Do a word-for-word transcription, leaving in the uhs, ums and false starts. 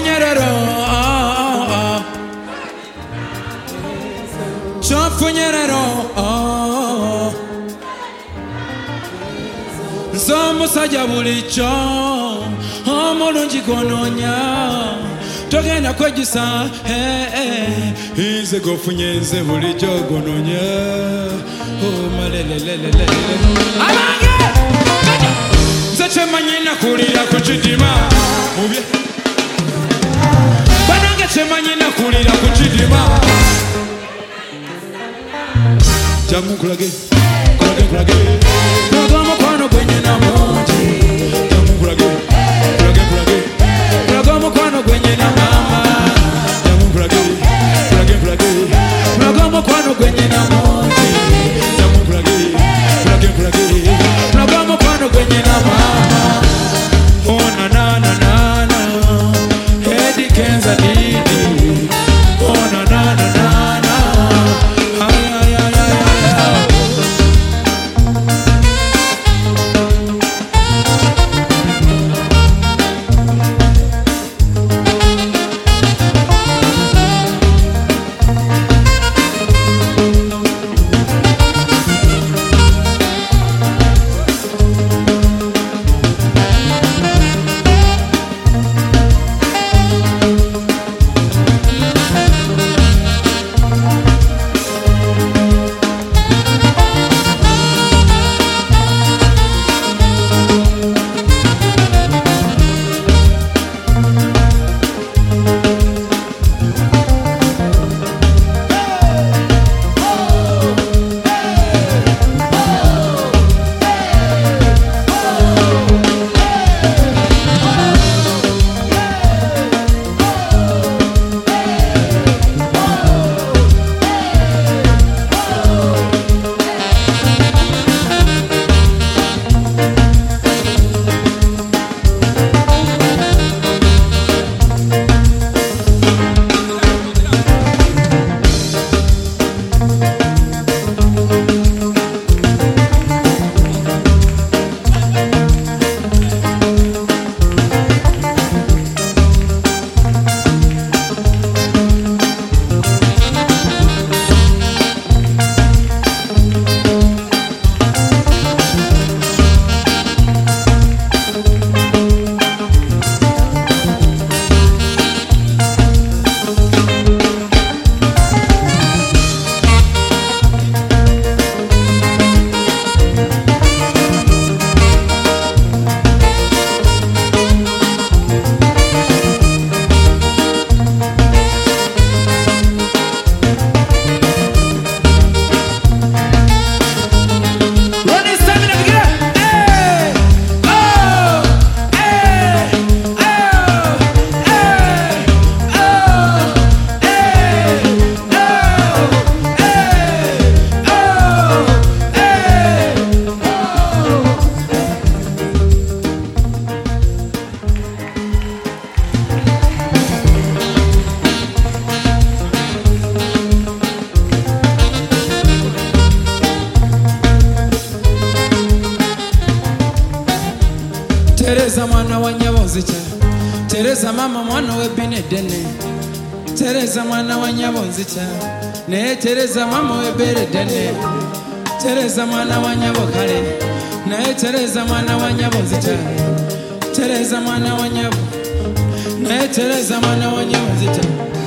Chofunyerero Chofunyerero Nsomusajja bulijjo omulungi gononya togenda kwejjusa nze gofunye nze bulijjo gononya abange nze kyemanyi nakulira ku kidima banange kyemanyi nakulira ku kidima jamu kulage kulage kulage kulaga omukwano gwenyina mungi jamu kulage kulage kulage kulaga omukwano gwenyina mama jamu kulage kulage kulage kulaga omukwano gwenyina mungi jamu kulage kulage kulage kulaga omukwano gwenyina mama oh na na na na na Eddie Kenza Didi oh na na na na na ay ay ay ay Tereza mwana wa Nyabonzicha Tereza mama mwana we Benedene Tereza mwana wa Nyabonzicha Ne Tereza mama we Benedene Tereza mwana wa Nyabokale Ne Tereza mwana wa Nyabonzicha Tereza mwana wa Nyabo Ne Tereza mwana wa Nyabonzicha